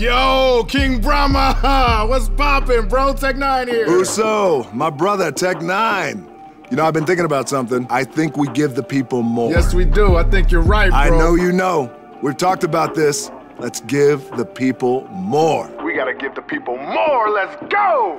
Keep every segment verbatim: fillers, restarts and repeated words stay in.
Yo, King Brahma, what's poppin', bro? Tech Nine here. Uso, my brother, Tech Nine. You know, I've been thinking about something. I think we give the people more. Yes, we do. I think you're right, bro. I know you know. We've talked about this. Let's give the people more. We gotta give the people more. Let's go!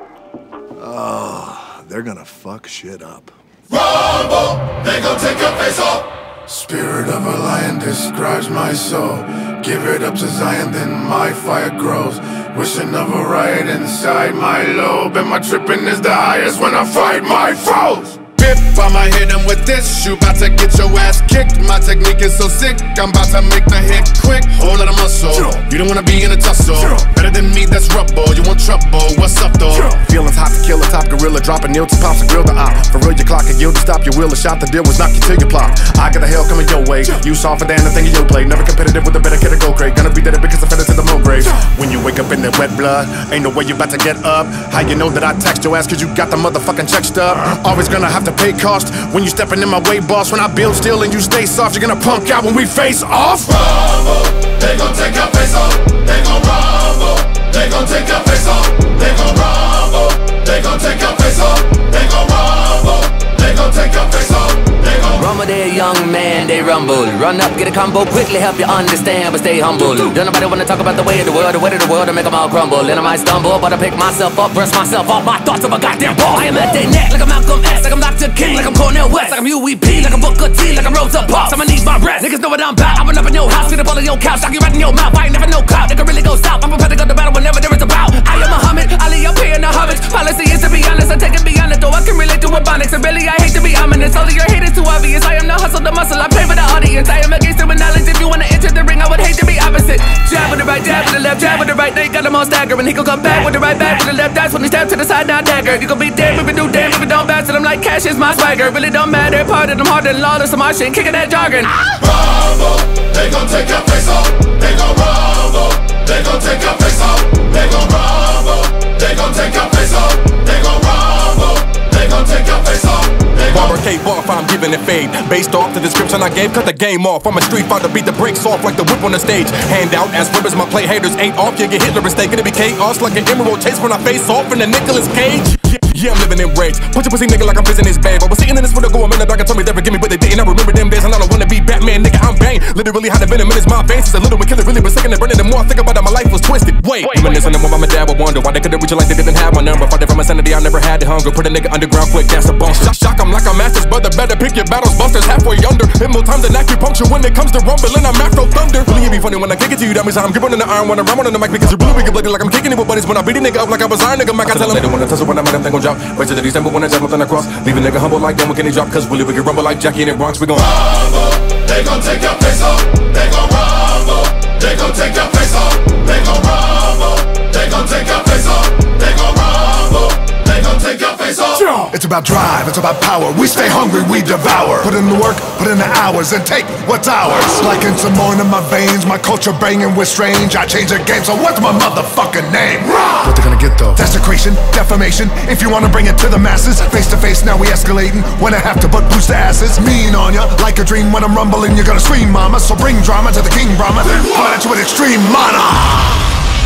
Oh, they're gonna fuck shit up. Rumble, they gon' take your face off. Spirit of a lion describes my soul. Give it up to Zion, then my fire grows. Wishing of a riot inside my lobe. And my tripping is the highest when I fight my foes. Bip, I'ma hit him with this. You bout to get your ass kicked. My technique is so sick, I'm about to make the hit quick. Whole lot of muscle, you don't wanna be in a tussle. Better than me, that's rubble, you want trouble, what's up though? Feelings hot to kill a top gorilla, dropping nil to pops and grill the op. For real, your clock and yield to stop your wheel. A shot, the deal was knock you till you plop. I got the hell coming your way, you softer than the thing you play. Never competitive with a better kid to go crate. Gonna be dead because I fed it to the mo grave. When you wake up in that wet blood, ain't no way you about to get up. How you know that I text your ass cause you got the motherfucking check stub? Always gonna have to pay cost when you stepping in my way, boss. When I build still and you stay soft, you're gonna punk out when we face off. Rumble, they gon' take your face off. They gon' rumble, they gon' take your face off. They gon' rumble, they gon' take your face off. They gon' rumble, they gon' take your face off. Rumble there, young man, they rumble. Run up, get a combo, quickly help you understand, but stay humble. Don't nobody wanna talk about the way of the world, the way of the world, to make them all crumble. And I might stumble, but I pick myself up, brush myself off my thoughts of a goddamn ball. I am at their neck, like I'm Malcolm X, like I'm Doctor King, like I'm Cornel West, like I'm U E P, like I'm Booker T, like I'm Rosa Parks. I'ma need my rest, niggas know what I'm about. I run up in your house, get up all in your couch, knock you right in your mouth. I ain't never no clout, nigga really go south. I'm prepared to go to battle whenever there is a bout. I am Muhammad Ali, up here in the homage. Policy is to be honest, I take it beyond it, though I can relate to Ebonics. And really, I hate to be ominous, all of your hate is too obvious. I am the hustle, the muscle, I pay for the audience. I am against it with knowledge. If you wanna enter the ring, I would hate to be opposite. Jab with the right, jab with the left, jab with the right. They got them all staggering. He gon' come back with the right back with the left. That's when he stab to the side, now dagger. You gon' be dead if you do damn if you don't bounce. I'm like cash is my swagger. Really don't matter. Part of them harder than lawless. Some shit, kicking that jargon. Rumble, they gon' take your face off. They gon' rumble, they gon' take your face off. They gon' rumble, they gon' take your face off. They gon' rumble, they gon' take your face off. Barber cave off, I'm giving it fade. Based off the description I gave, cut the game off. I'm a street fighter, beat the brakes off like the whip on the stage. Hand out as rivers, my play haters ain't off. You get Hitler mistake, gonna be chaos like an emerald chase when I face off in the Nicolas Cage. Yeah, I'm living in rage. Punch a pussy nigga like I'm pissing his bag. I was sitting in this for the go, I'm in the dark and told me they forgive me, but they didn't. I remember them days and I don't wanna be Batman, nigga, I'm Bane. Literally had a venom in his mind, veins. Since a little bit killer, really been second and burning. The more I think about it, my life was twisted. Wait, reminiscing on what my dad would wonder why they couldn't reach it like they didn't have my number. Fighting from insanity, I never had the hunger. Put a nigga underground quick, that's a bump. Shock, shock, I'm like a master's brother. Better pick your battles, busters halfway under. Hit more times than acupuncture when it comes to rumbling. I'm Afro Thunder. Really, it be funny when I kick it to you. That means I'm gripping on the iron when I'm on the mic because you're really wicked bloody like I'm kicking it with buddies. When I beat a nigga up like I was Iron Nigga Mac, I tell him they don't wanna tussle when I make them, they gon' drop. Wait till the December when I jump nothing across. Leave a nigga humble like them, when can he drop? Cause really we can rumble like Jackie in the Bronx. We gon' rumble, they gon' take your face off. They gon' rumble, they gon' take your face off. They gon' rumble, they gon' take your face off. They gon' rumble, they gon' take your face off. It's about drive, it's about power. We stay hungry, we devour. Put in the work, put in the hours, and take what's ours. Like in some more in my veins, my culture banging with strange. I change the game, so what's my motherfucking name? What they gonna get though? Desecration, defamation. If you wanna bring it to the masses, face to face, now we escalating. When I have to butt boost the asses, mean on ya, like a dream. When I'm rumbling, you're gonna scream, mama. So bring drama to the King Brahma. Come at you with extreme mana.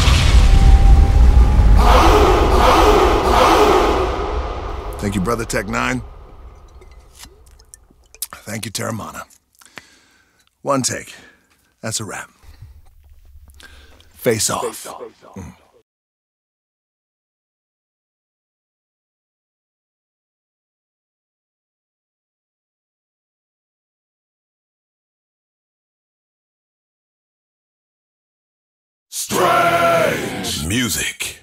Thank you, brother Tech Nine. Thank you, Terramana. One take. That's a wrap. Face off. Face off. Mm. Strange music.